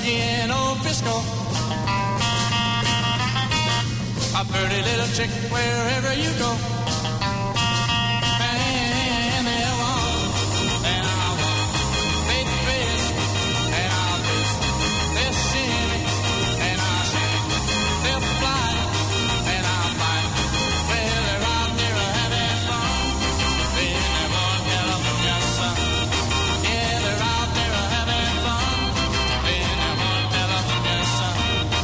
in old Frisco. A pretty little chick wherever you go. And they'll walk, and I'll walk. They twist, and I'll twist. They'll shimmy, and I'll shimmy. They'll fly, and I'll fly. Well, they're out there having fun. In their one California sun. Yeah, they're out there having fun. In their one California sun.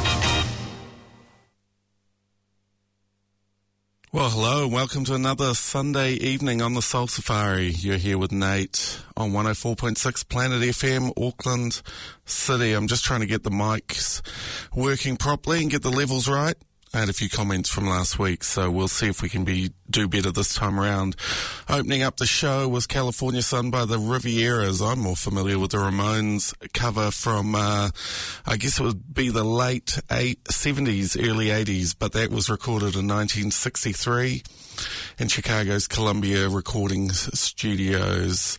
Well, hello, and welcome to another Sunday evening on the Soul Safari. You're here with Nate on 104.6 Planet FM, Auckland City. I'm just trying to get the mics working properly and get the levels right. I had a few comments from last week, so we'll see if we can do better this time around. Opening up the show was California Sun by the Rivieras. I'm more familiar with the Ramones cover from, I guess it would be the late 70s, early 80s, but that was recorded in 1963 in Chicago's Columbia Recording Studios.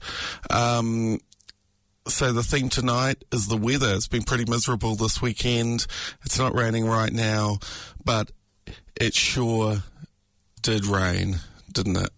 So the theme tonight is the weather. It's been pretty miserable this weekend. It's not raining right now, but it sure did rain, didn't it?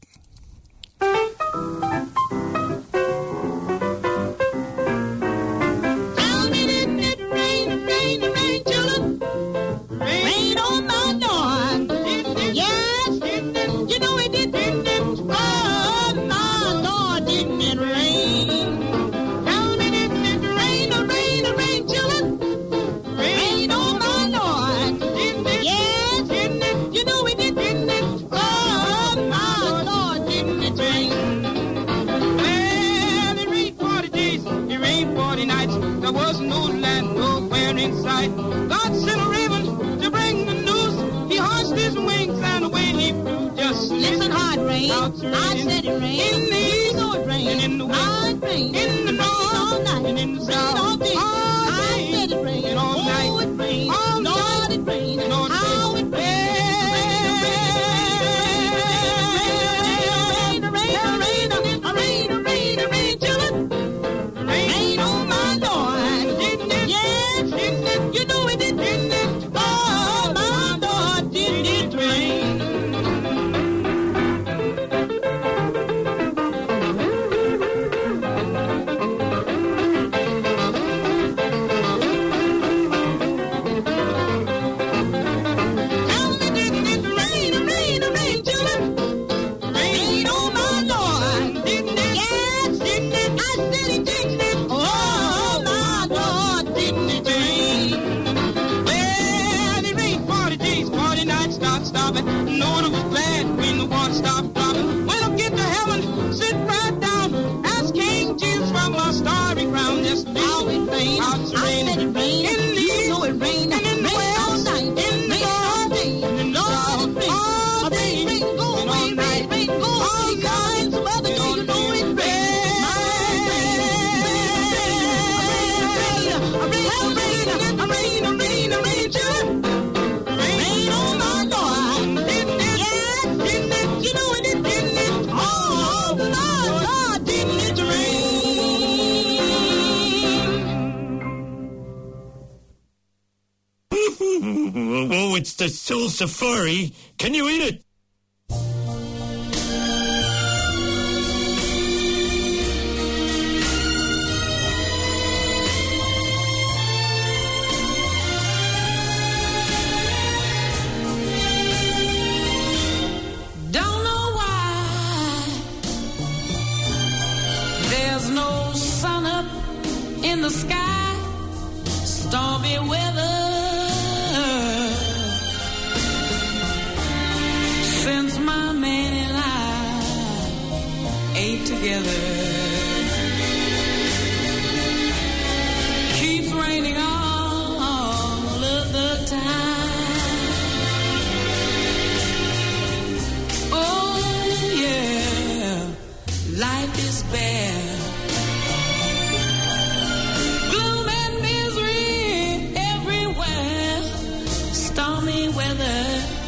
Tell me, didn't it rain, rain, children? Rain on my door. Yes, you know it did. Oh, my Lord, didn't it rain? Tell me, didn't it rain, children? Rain on my Lord. Yes, you know it did. Oh, my Lord, didn't it rain? Well, it rained 40 days, it rained 40 nights. There was no land nowhere in sight. God sent a raven to bring the news. He hushed his wings and away he flew. Just listen hard, rain. I said it rained. In the east, it rained. And in the west, in the north, all night. And in the south, all day. I said it rained. And all night. Oh, it rained. Lord, it rained. How it rained. Rain, children. Rain on my Lord. Yes, you know it did. Oh, my Lord, did it rain? Tell me, didn't it rain, children? Rain on my Lord. Yes, I said it did. Oh, my Lord, didn't it rain? Well, it rained 40 days, 40 nights, stop stopping. No one was glad when the water stopped dropping. When I get to heaven, sit right down. Ask King Jesus from my starry ground. Just how it rained. I said it rained. In the east, know it rained. And in the west, all night. In the north, and in the south, all day. Rain go away, rain go all night. Some other day, you know it rained. Rain, children. Rain on my Lord. Yes, you know it did. Oh, my Lord, didn't it rain? Oh, it's the Soul Safari. Can you eat it? Don't know why there's no sun up in the sky. Stormy weather since my man and I ate together. Keeps raining all of the time. Oh yeah, life is bare. Gloom and misery everywhere. Stormy weather.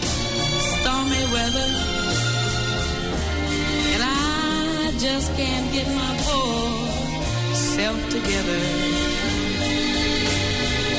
And I just can't get my poor self together.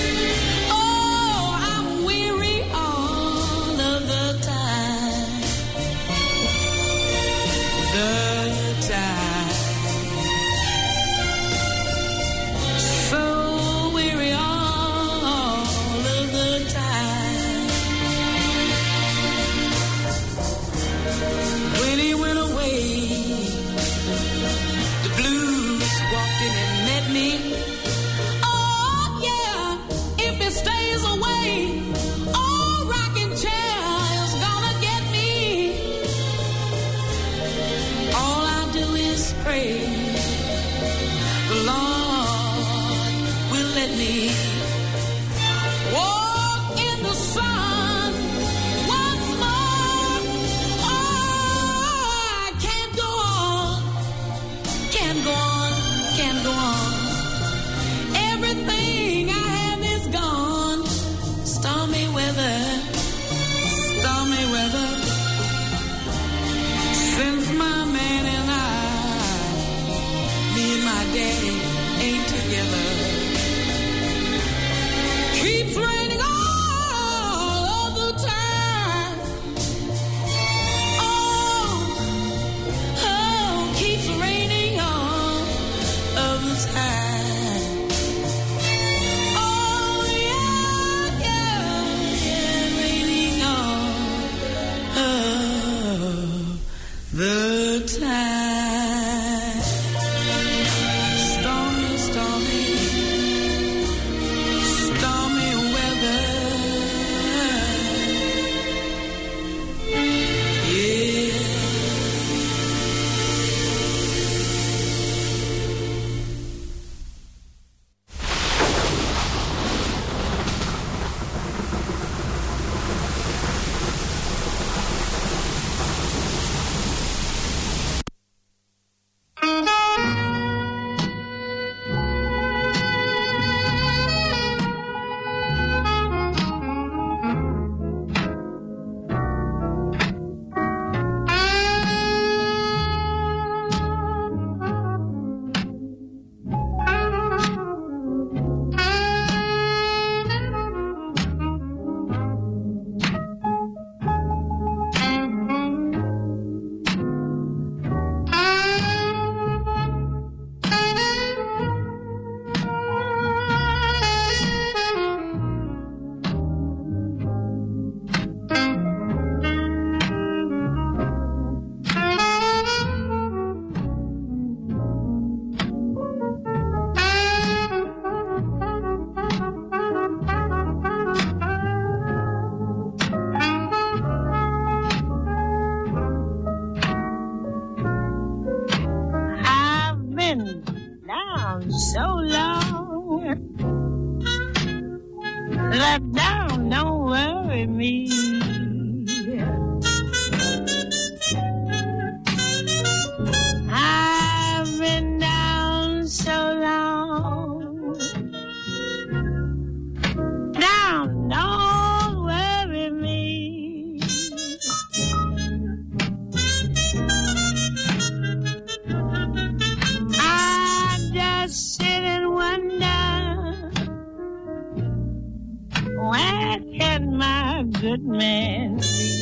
good man be?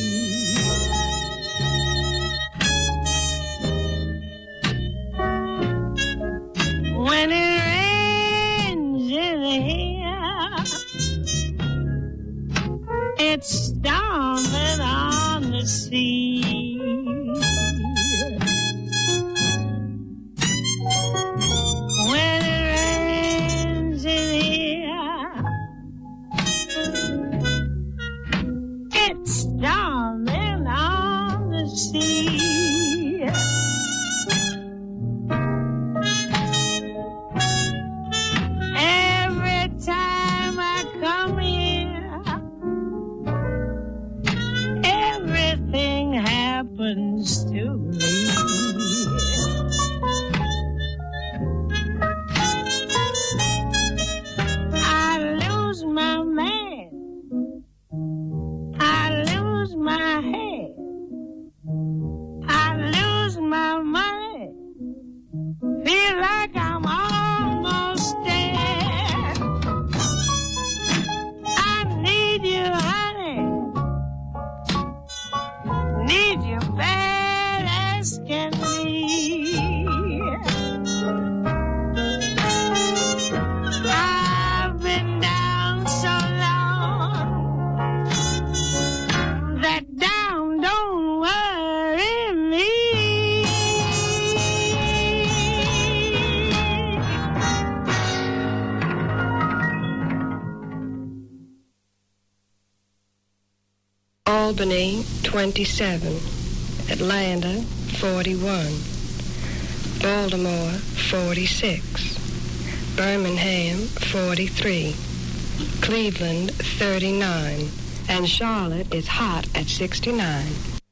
When it rains in here, it's storming on the sea. When it rains in here, it's storming on the sea. Every time I come here, everything happens to me. I lose my man, I lose my head, I lose my money, feel like I'm almost dead. I need you, honey, need you bad as can be. I've been down so long that down don't worry me. Albany, 27. Atlanta, 41. Baltimore, 46. Birmingham, 43. Cleveland, 39. And Charlotte is hot at 69.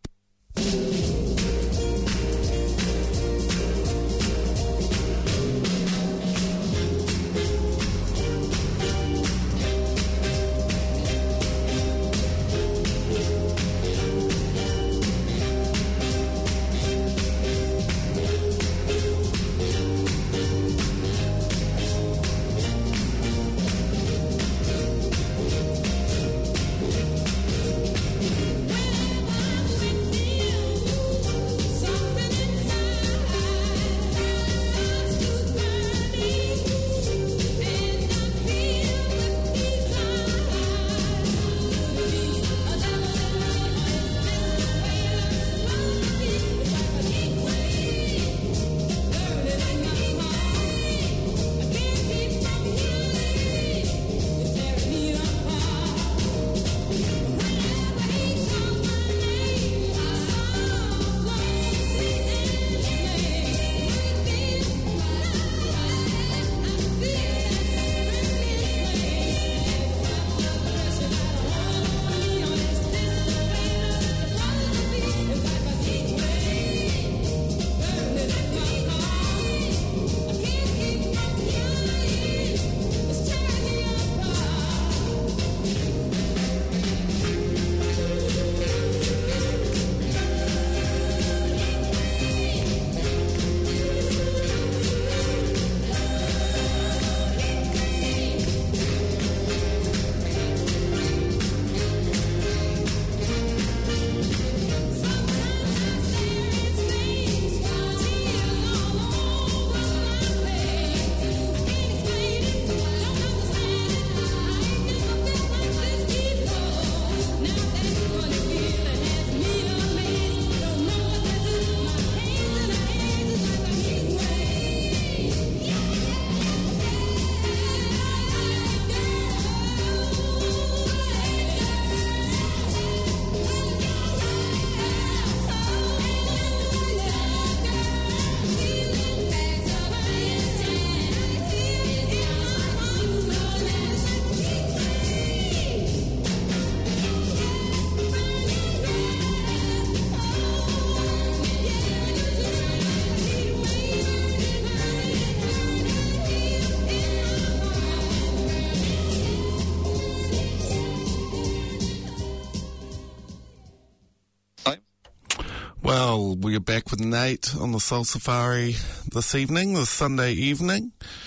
Well, we're back with Nate on the Soul Safari this evening, this Sunday evening.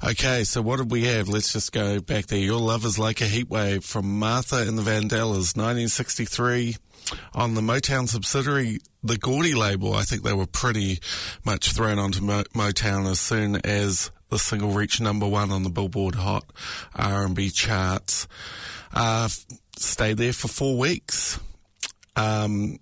Okay, so what did we have? Let's just go back there. Your Love is Like a Heatwave from Martha and the Vandellas, 1963. On the Motown subsidiary, the Gordy label. I think they were pretty much thrown onto Motown as soon as the single reached number one on the Billboard Hot R&B charts. Stayed there for 4 weeks. And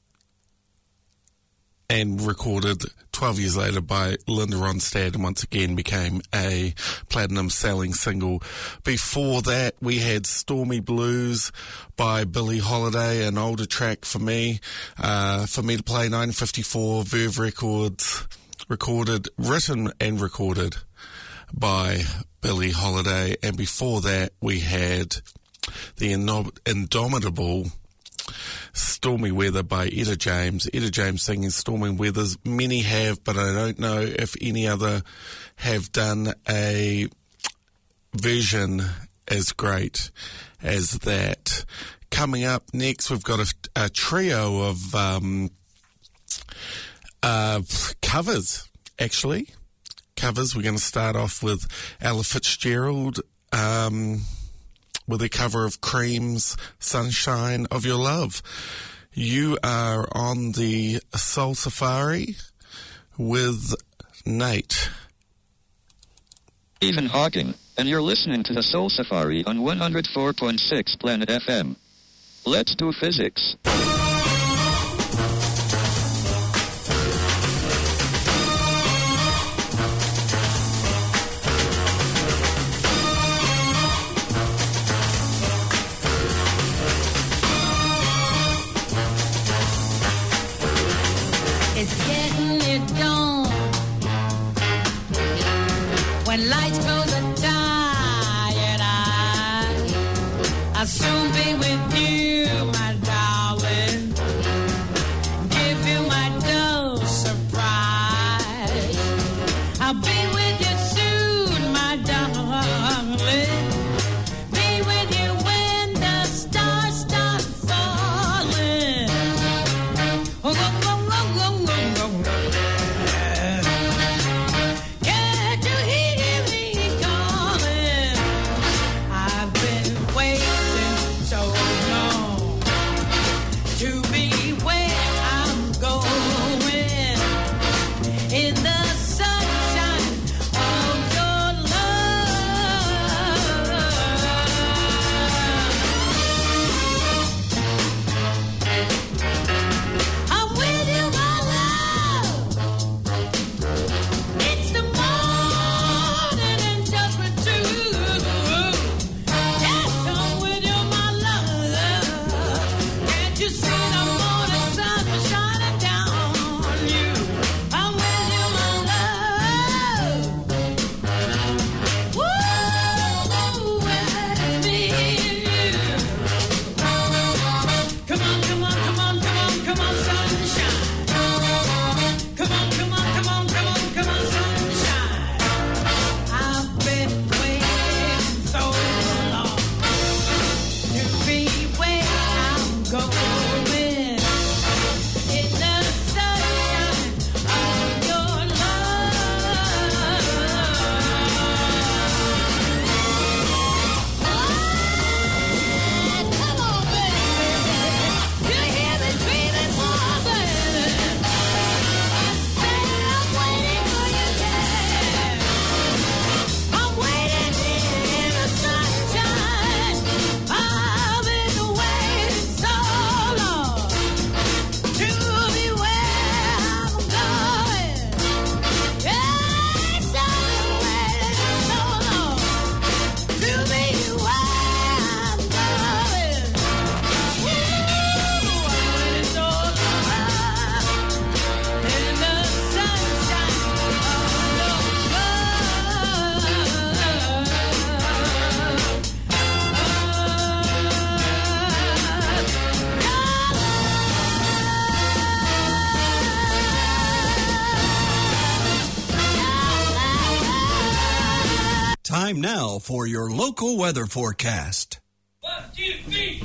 recorded 12 years later by Linda Ronstadt, and once again became a platinum-selling single. Before that, we had Stormy Blues by Billie Holiday, an older track for me to play, 1954, Verve Records, written and recorded by Billie Holiday. And before that, we had the indomitable Stormy Weather by Etta James. Etta James singing Stormy Weathers. Many have, but I don't know if any other have done a version as great as that. Coming up next, we've got a trio of covers, actually. Covers. We're going to start off with Ella Fitzgerald, with a cover of Cream's Sunshine of Your Love. You are on the Soul Safari with Nate. Stephen Hawking, and you're listening to the Soul Safari on 104.6 Planet FM. Let's do physics. It's getting it done. When lights close a tired eye, I'll soon be with you, my darling. Give you my dose of pride. I'll be with you soon, my darling. Be with you when the stars start falling. Oh, oh, oh. Can't you hear me calling? I've been waiting so long to be where I'm going, in the sunshine of your love. I'm with you, my love. It's the morning and just for two. Yes, I'm with you, my love. Can't you see the morning sun shining down on you? I'm with you, my love. Woo, it's me and you. Come on, come on, come on, come on, come on, sunshine. Come on, come on, come on, come on, come on, sunshine. I've been waiting so long to be where I'm going, in the sunshine of your love. Come on, baby. You hear me dreaming more, baby. I'm waiting for you, yeah. I'm waiting in the sunshine. I've been waiting so long to be where I'm going. Yes, I've been waiting so long to be where I'm going. Woo, I'm waiting so long in the sunshine of your Time now for your local weather forecast. 1, 2, 3.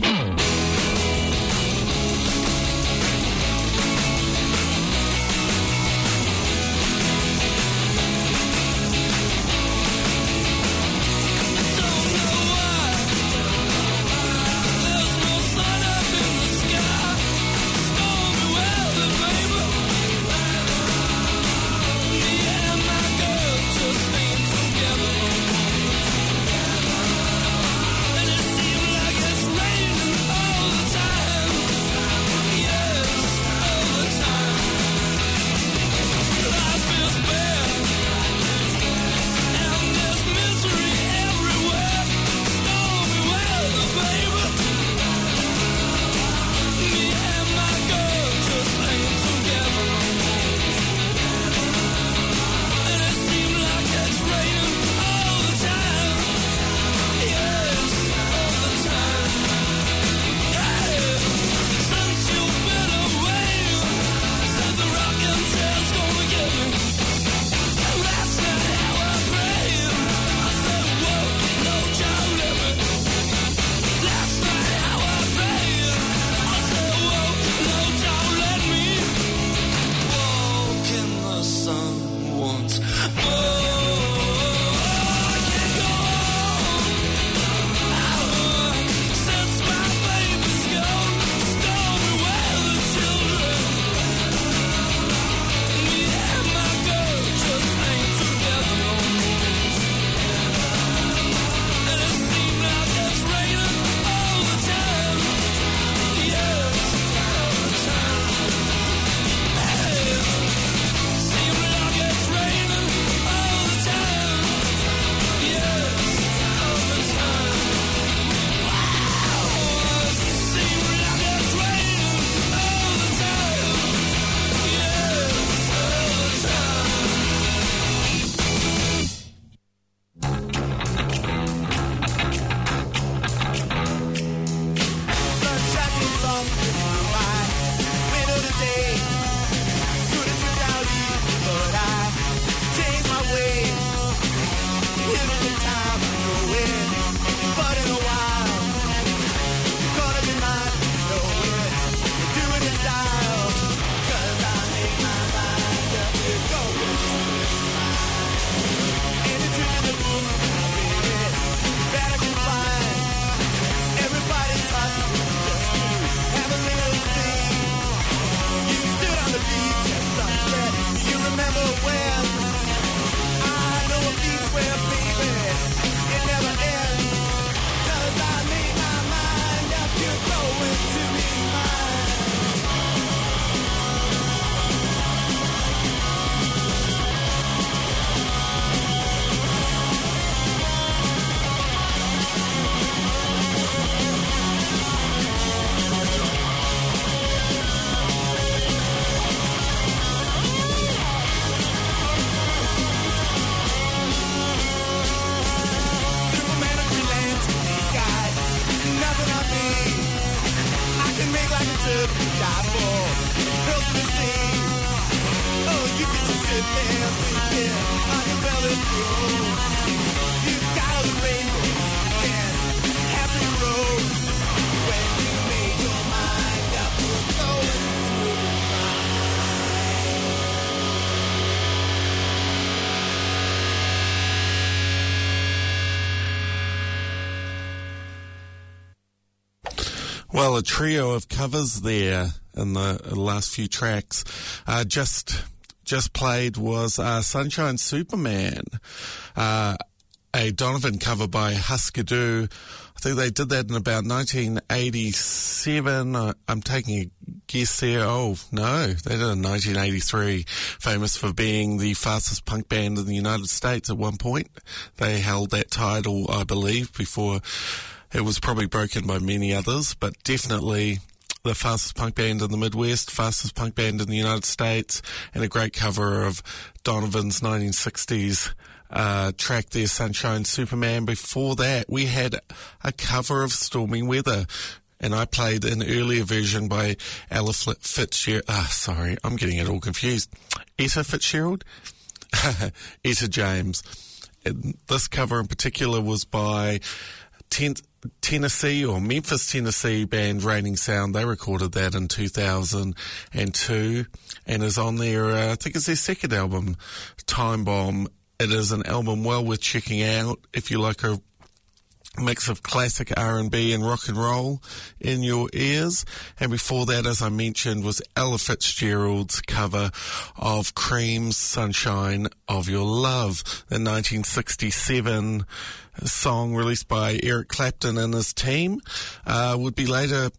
Well, a trio of covers there in the last few tracks. Just played was Sunshine Superman, a Donovan cover by Husker Du. I think they did that in about 1987. I'm taking a guess there. Oh, no, they did it in 1983. Famous for being the fastest punk band in the United States at one point. They held that title, I believe, before it was probably broken by many others, but definitely the fastest punk band in the Midwest, fastest punk band in the United States, and a great cover of Donovan's 1960s track there, Sunshine Superman. Before that, we had a cover of Stormy Weather, and I played an earlier version by Ella Fitzgerald. Sorry, I'm getting it all confused. Etta Fitzgerald? Etta James. And this cover in particular was by Tennessee or Memphis, Tennessee band Raining Sound. They recorded that in 2002 and is on their, I think it's their second album, Time Bomb. It is an album well worth checking out if you like a mix of classic R&B and rock and roll in your ears. And before that, as I mentioned, was Ella Fitzgerald's cover of Cream's Sunshine of Your Love, the 1967 song released by Eric Clapton and his team, would be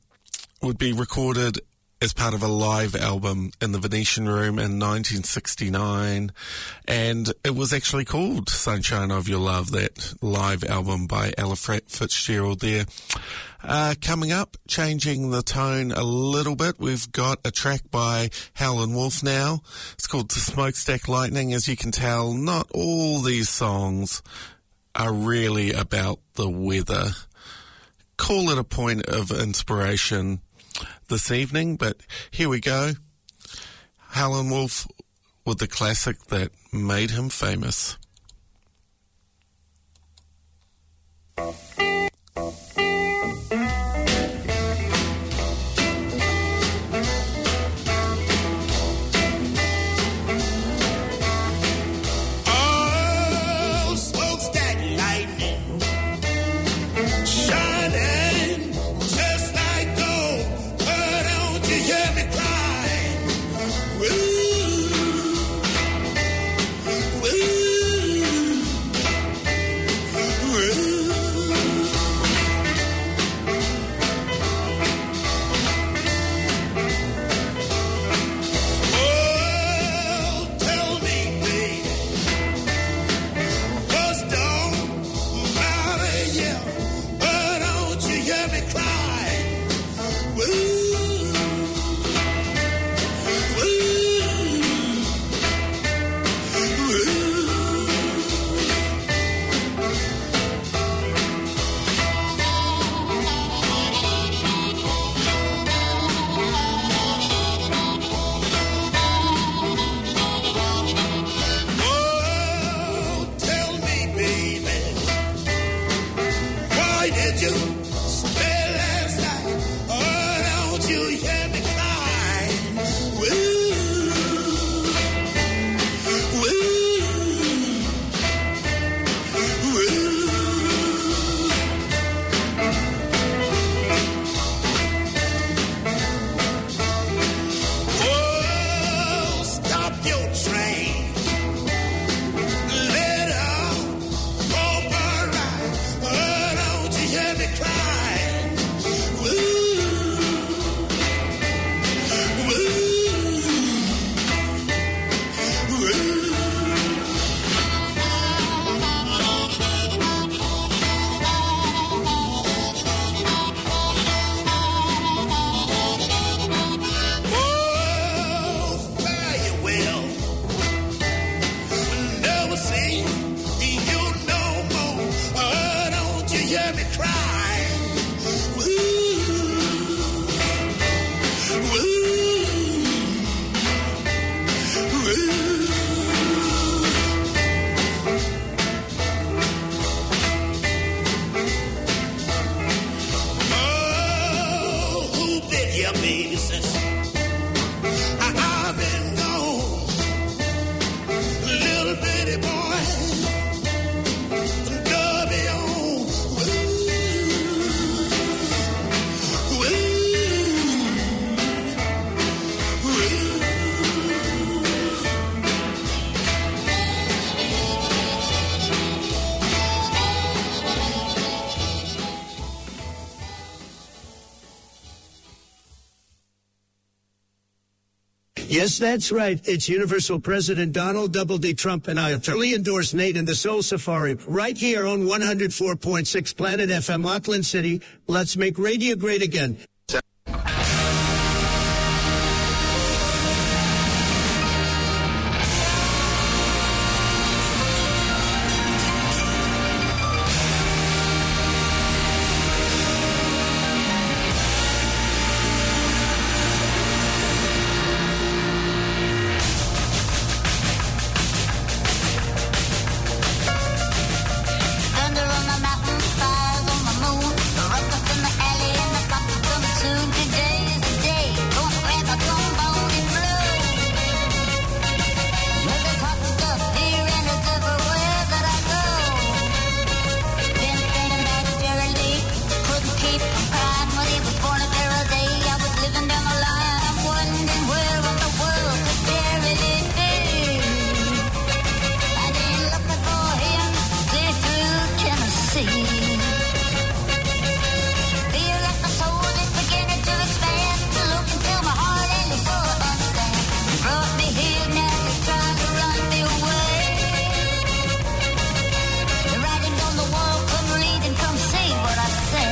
recorded as part of a live album in the Venetian Room in 1969, and it was actually called Sunshine of Your Love, that live album by Ella Fitzgerald there. Coming up, changing the tone a little bit, we've got a track by Howlin' Wolf now. It's called The Smokestack Lightning. As you can tell, not all these songs are really about the weather. Call it a point of inspiration this evening, but here we go. Howlin' Wolf with the classic that made him famous. Ooh. places. I've been gone, little bitty boy, Derby on. Yes, that's right. It's Universal President Donald Double D. Trump, and I totally endorse Nate and the Soul Safari right here on 104.6 Planet FM, Auckland City. Let's make radio great again. Thunder on the mountain, fires on the moon, ruckus in the alley, and the cops are coming soon. Today is the day, gonna grab a trombone and blow. Well, there's hot stuff here and it's everywhere that I go. Been thinking about Jerry Lee, couldn't keep from crying when he was born a Faraday. I was living down the line, I'm wondering where in the world could Jerry Lee be? I been looking for him clear through Tennessee. Feel like my soul is beginning to expand. Look into my heart and you sort of understand. You brought me here, now you're trying to run me away. The writing's on the wall, come read and come see what I say.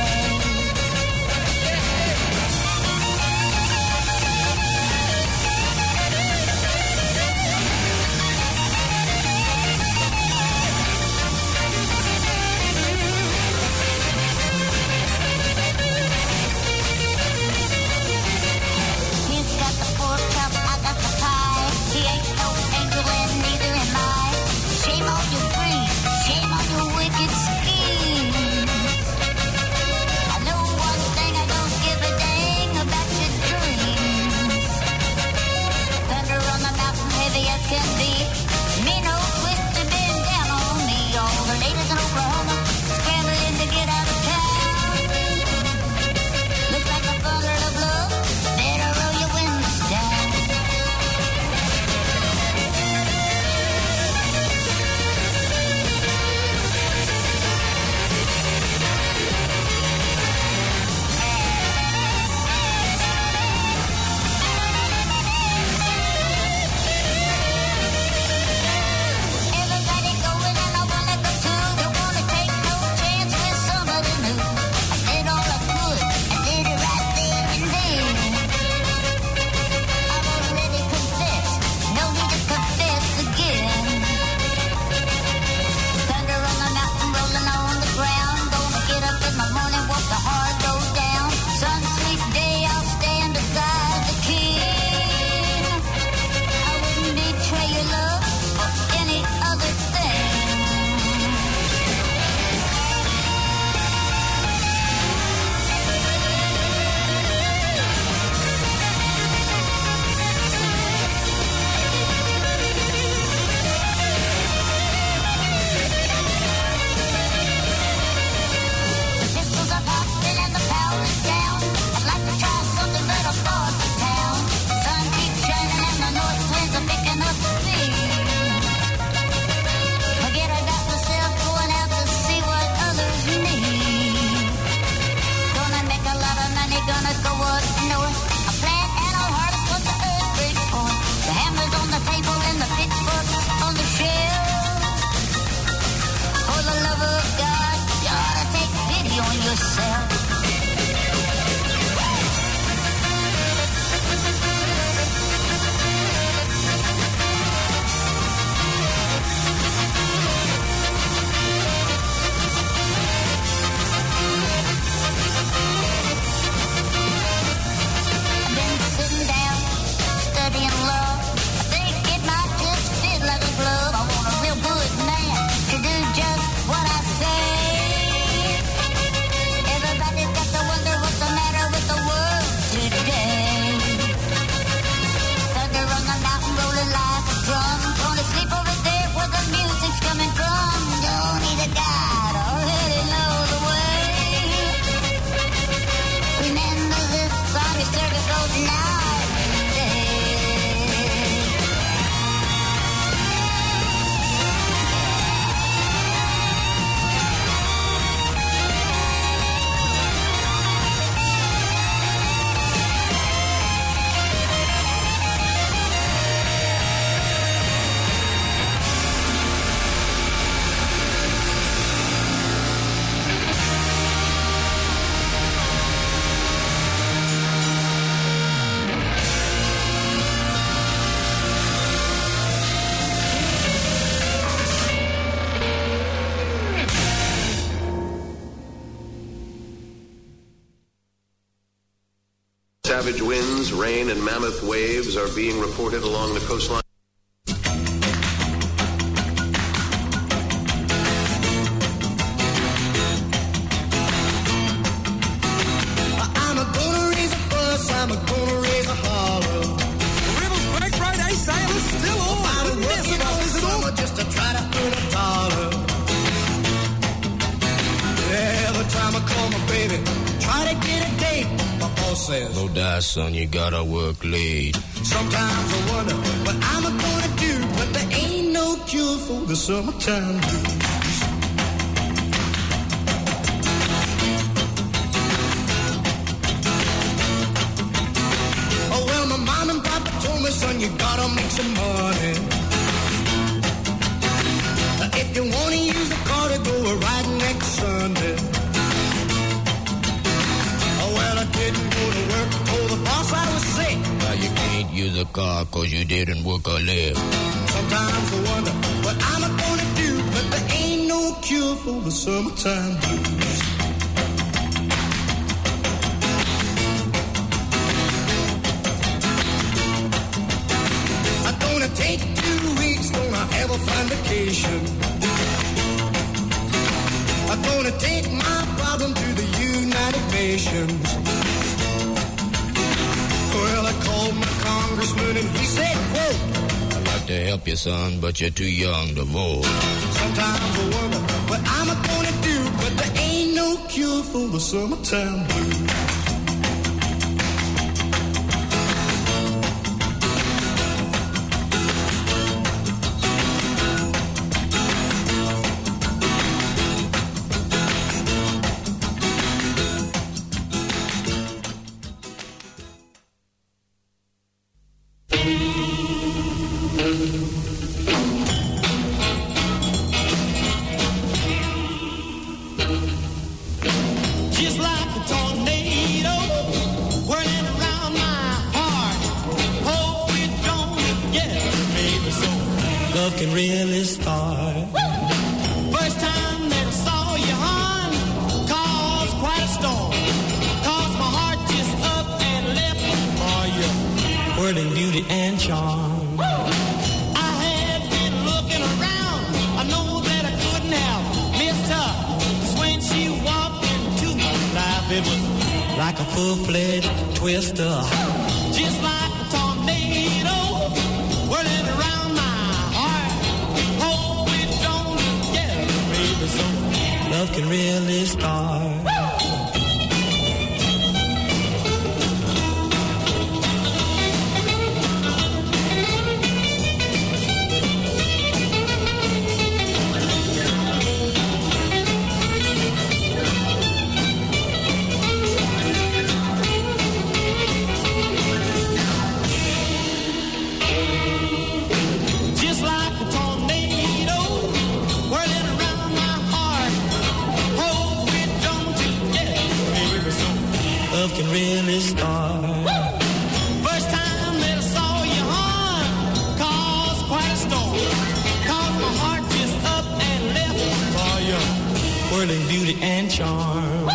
He's got the pork chop, I got the pie. He ain't no angel and neither am I. Shame on your greed, shame on your wicked schemes. I know one thing, I don't give a dang about your dreams. Thunder on the mountain, heavy as can be. Me no twister been down on me. All the ladies in Oklahoma scrambling to get out of town. Looks like a thunder of love. Better roll your windows down. Savage winds, rain, and mammoth waves are being reported along the coastline. I'm gonna raise a fuss, I'm gonna raise a holler. The river's break right, eh, sailors? Still on. I'm working all this summer just to try to earn a dollar. Every time I call my baby, try to get a date, my boss says, no die, son, you gotta work late. sometimes I wonder what I'm gonna do, but there ain't no cure for the summertime blues. Oh, well, my mom and papa told me, son, you gotta make some money. If you wanna use the car to go a ride next Sunday. Oh, well, I didn't go to work, told the boss I was sick. Now you can't use a car 'cause you didn't work a live. Sometimes I wonder what I'm gonna do, but there ain't no cure for the summertime blues. I'm gonna take 2 weeks, gonna have a fun vacation. I'm gonna take my problem to the United Nations. Well, I called my congressman and he said, quote, I'd like to help you, son, but you're too young to vote. sometimes I wonder what I'm gonna do, but there ain't no cure for the summertime blues. Just like a tornado whirling around my heart. Hope it don't get baby, so love can really start. First time that I saw you, hon, caused quite a storm. Caused my heart just up and left for you, whirling beauty and charm. I had been looking around. I know that I couldn't have missed her. 'Cause when she walked into my life, it was like a full-fledged twister. Just like a tornado whirling around my heart. Hope it don't get baby, so love can really start. Just like a tornado whirling around my heart. Hope it don't get baby, so love can really start. First time that I saw you, hon, caused quite a storm. Caused my heart just up and left for you, whirling beauty and charm.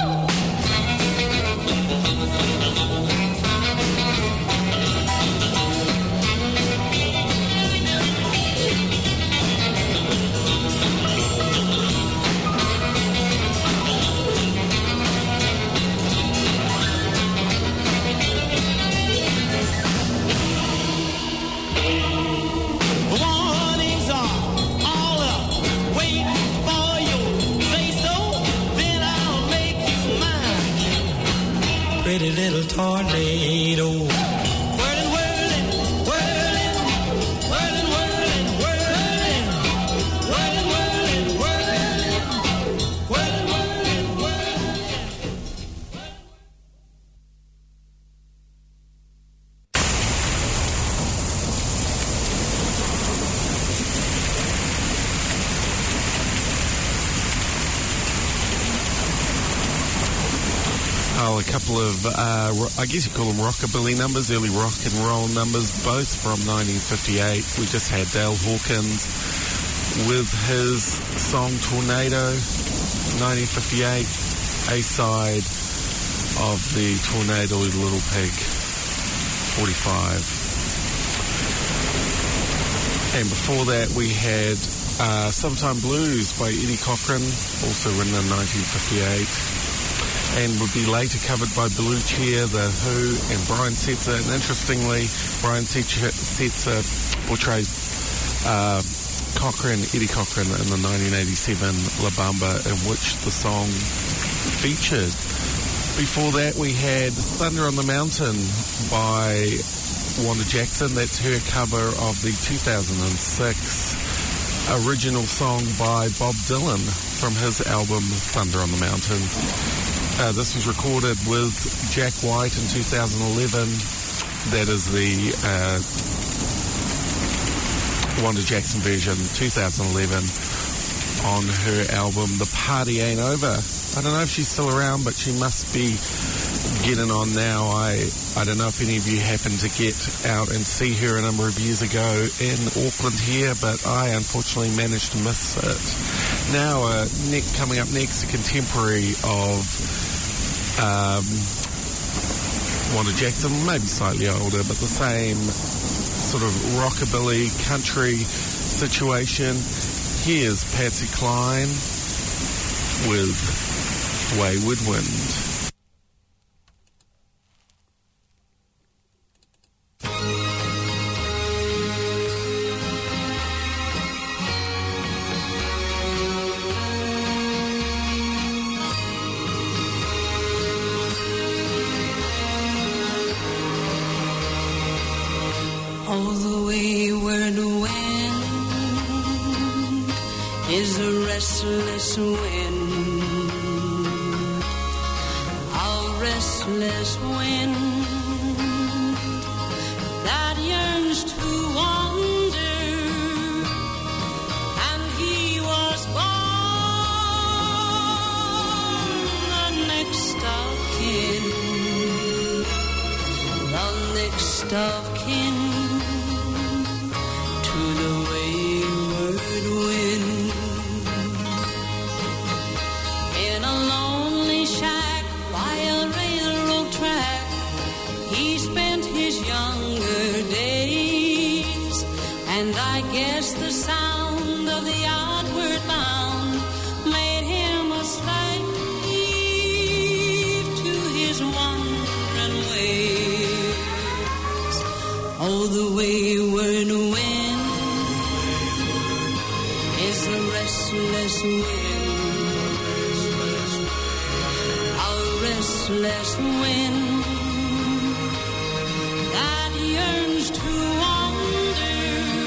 The warnings are all up, waiting for you. Say so, then I'll make you mine. Pretty little tornado. Whirling, whirling, whirling, whirling, whirling, whirling, whirling, whirling, whirling, whirling, whirling, whirling. Oh, a couple of, I guess you call them rockabilly numbers, early rock and roll numbers, both from 1958. We just had Dale Hawkins with his song Tornado, 1958, A-side of the Tornado Little Pig 45. And before that we had Summertime Blues by Eddie Cochran, also written in 1958, and would be later covered by Blue Cheer, The Who, and Brian Setzer. And interestingly, Brian Setzer portrays Eddie Cochran in the 1987 La Bamba, in which the song featured. Before that we had Thunder on the Mountain by Wanda Jackson. That's her cover of the 2006 original song by Bob Dylan from his album Thunder on the Mountain. This was recorded with Jack White in 2011. That is the Wanda Jackson version, 2011, on her album The Party Ain't Over. I don't know if she's still around, but she must be getting on now. I don't know if any of you happened to get out and see her a number of years ago in Auckland here, but I unfortunately managed to miss it. Now, coming up next, a contemporary of Wanda Jackson, maybe slightly older, but the same sort of rockabilly country situation. Here's Patsy Cline with Wayward Wind. Oh, the wayward wind is a restless wind, a restless wind that yearns to wander, and he was born the next of kin, the next of kin to the wayward wind. In a lonely shack by a railroad track, he spent his younger days, and I guess the sound of the outward bound made him a slave to his wandering ways. Oh, the wayward wind is a restless wind, a restless wind that yearns to wander,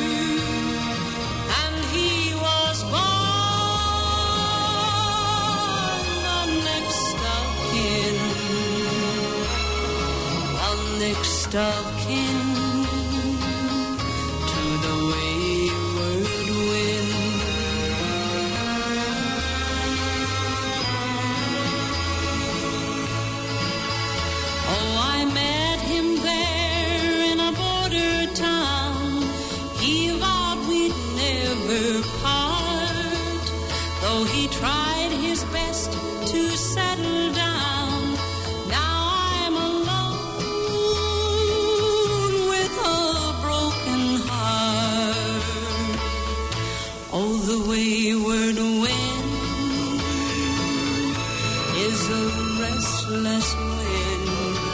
and he was born the next of kin, the next of kin to the wayward wind. Oh, I met him there in a border town. He vowed we'd never part, though he tried his best to settle down. Now I'm alone with a broken heart. Oh, the wayward wind is a restless wind,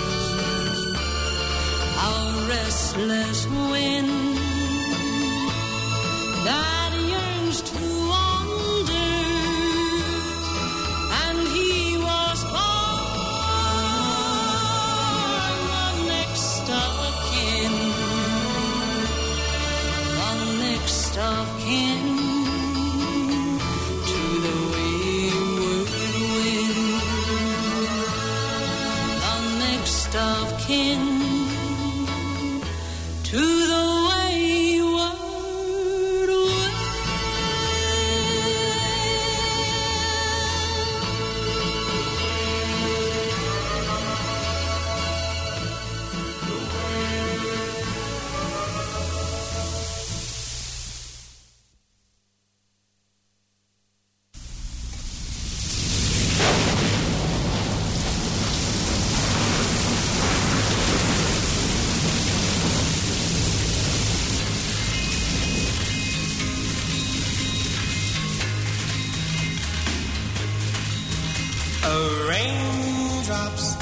a restless wind that yearns to wander, and he was born the next of kin, the next of kin to the wayward wind, the next of kin to the wayward wind. raindrops,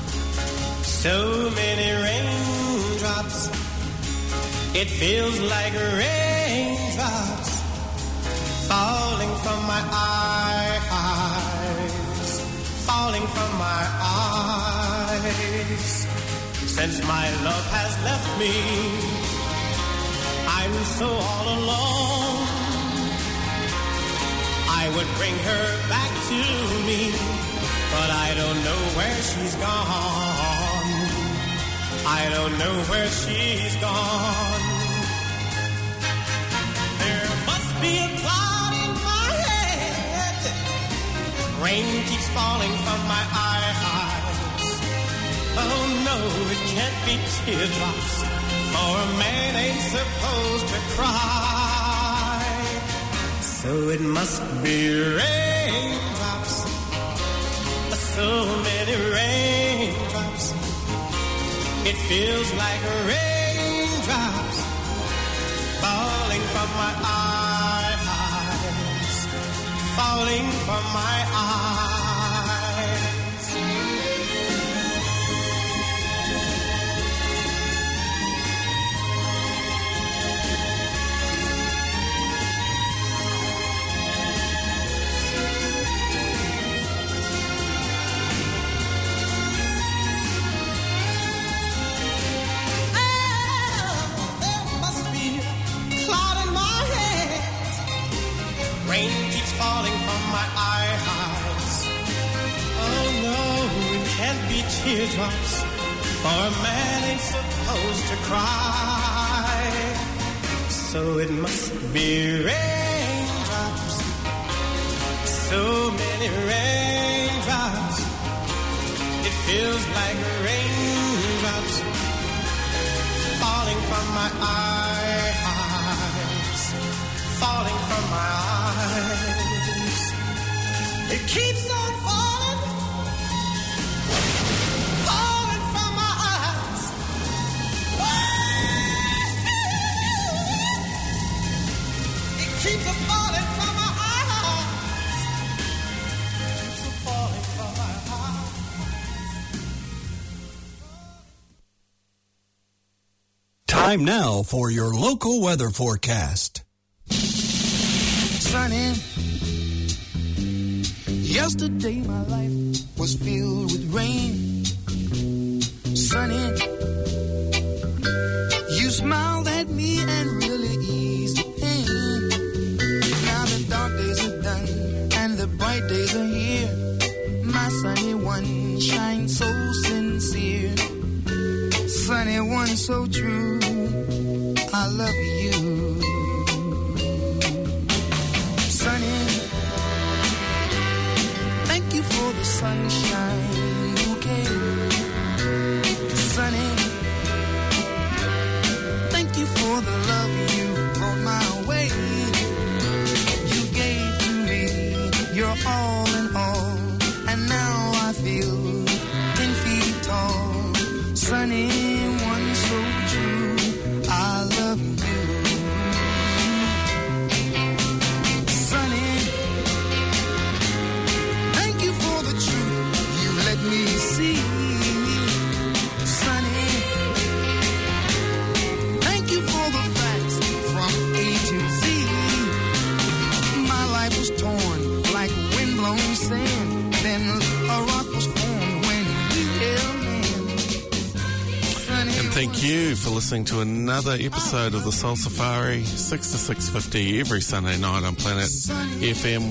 so many raindrops. It feels like raindrops falling from my eyes, falling from my eyes. Since my love has left me, I'm so all alone. I would bring her back to me, but I don't know where she's gone. I don't know where she's gone. There must be a cloud in my head. Rain keeps falling from my eyes. Oh no, it can't be teardrops, for a man ain't supposed to cry. So it must be raindrops, so many raindrops. It feels like raindrops falling from my eyes, falling from my eyes. Rain keeps falling from my eyes. Oh no, it can't be teardrops, for a man ain't supposed to cry. So it must be raindrops, so many raindrops. It feels like raindrops falling from my eyes, falling from my eyes. It keeps on falling, falling from my eyes. It keeps on falling from my eyes. It keeps on falling from my eyes. Time now for your local weather forecast. Sunny. Yesterday my life was filled with rain. Sunny, you smiled at me and really eased the pain. Now the dark days are done and the bright days are here. My sunny one shines so sincere. Sunny one so true, I love you. Sunny, thank you for the sunshine bouquet. Sunny, thank you for the love you brought my way. You gave to me your all in all, and now I feel 10 feet tall. Sunny, one so true, I love you. Sunny, thank you for the truth you let me see. Sunny, thank you for the facts from A to Z. My life was torn like windblown sand, then a rock was formed when we held hands. And thank you for listening to another episode of the Soul Safari, 6 to 6:50 every Sunday night on Planet FM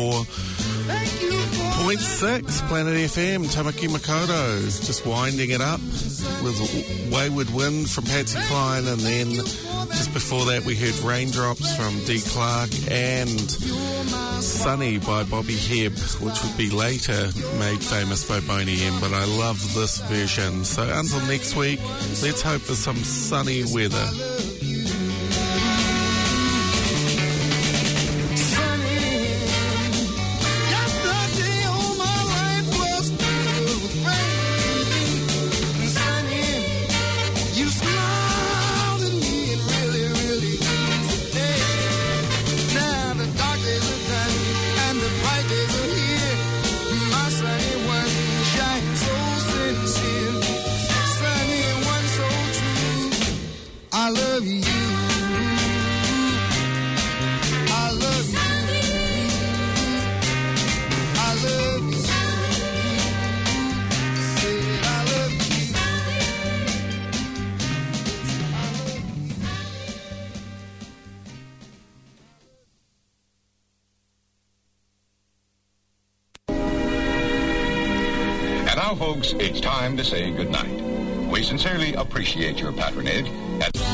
104.6. Planet FM, Tamaki Makoto, just winding it up with Wayward Wind from Patsy Cline, and then just before that we heard Raindrops from Dee Clark and Sunny by Bobby Hebb, which would be later made famous by Boney M, but I love this version. So until next week, let's hope for some sunny weather. Yesterday all my life was filled with rain. Sunny, you smiled at me and really, really eased the day. Now the dark days are done and the bright days are here. My sunny one shines so I love you. I love you. I love you. Said I love you. And now, folks, it's time to say goodnight. We sincerely appreciate your patronage.